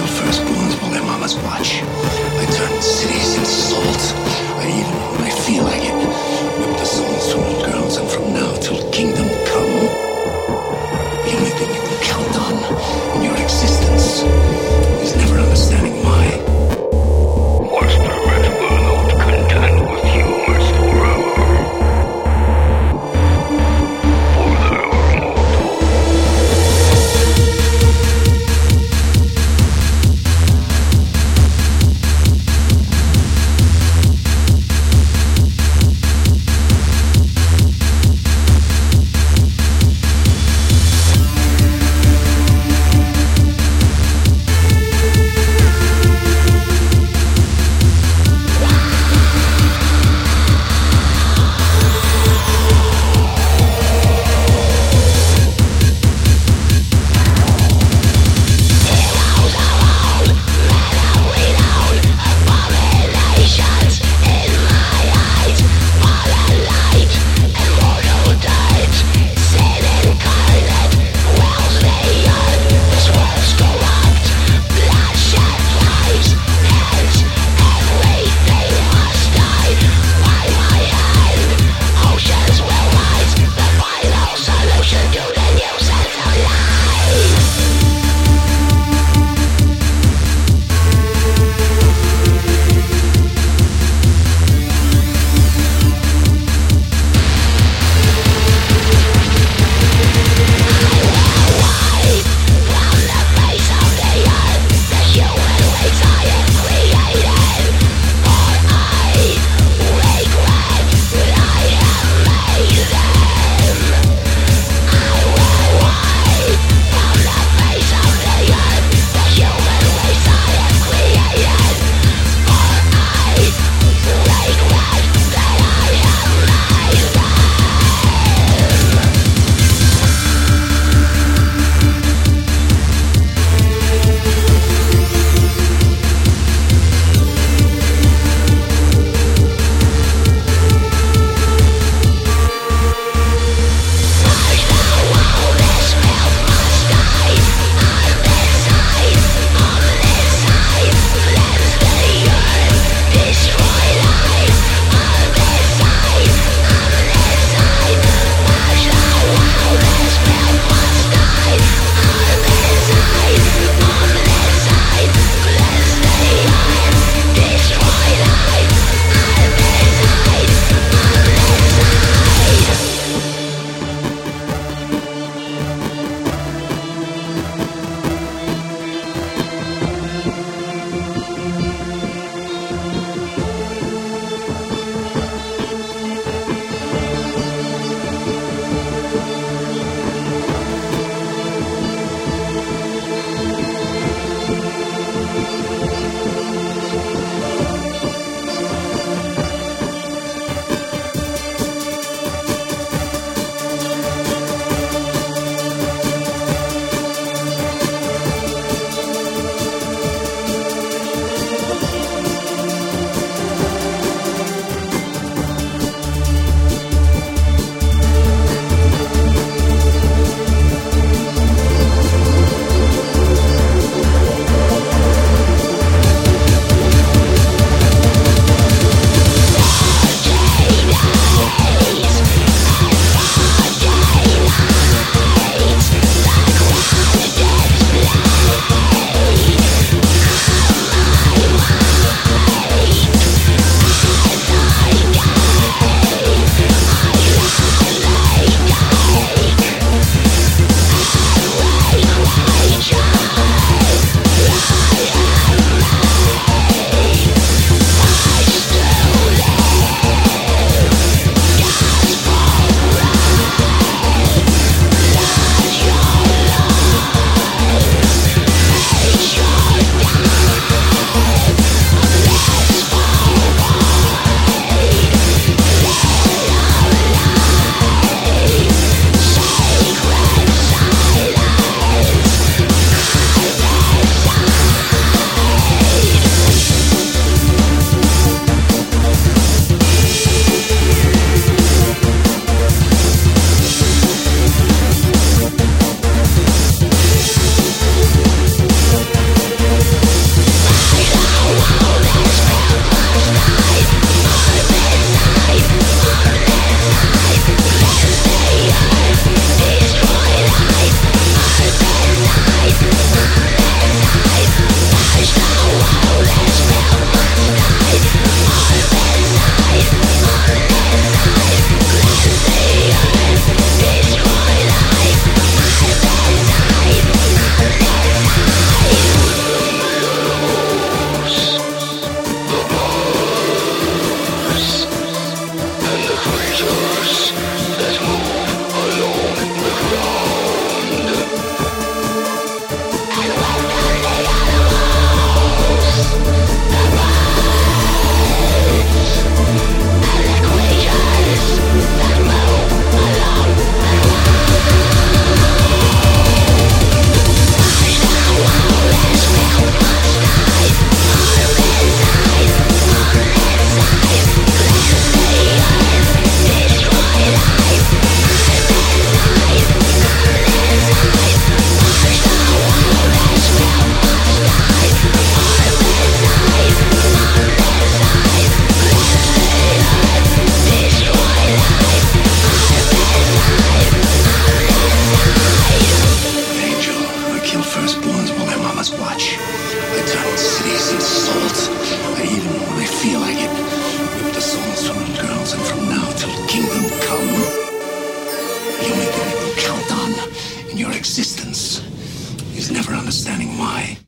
first blooms while their mamas watch. I turn cities into salt. I even, when I feel like it, whip the souls from the girls, and from now till kingdom come, the only thing you can count on in your existence is never understanding why. Monsters will not contend with humans forever. For they are mortal. feel like it. Rip the souls from little girls, and from now till kingdom come, the only thing you will count on in your existence is never understanding why.